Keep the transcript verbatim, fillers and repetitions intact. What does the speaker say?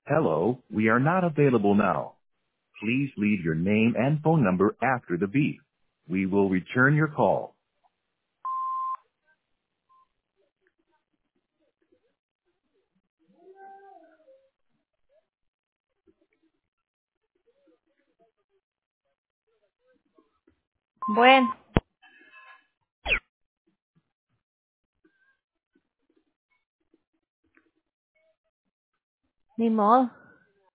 Hello, we are not available now. Please leave your name and phone number after the beep. We will return your call. Bueno, ni modo.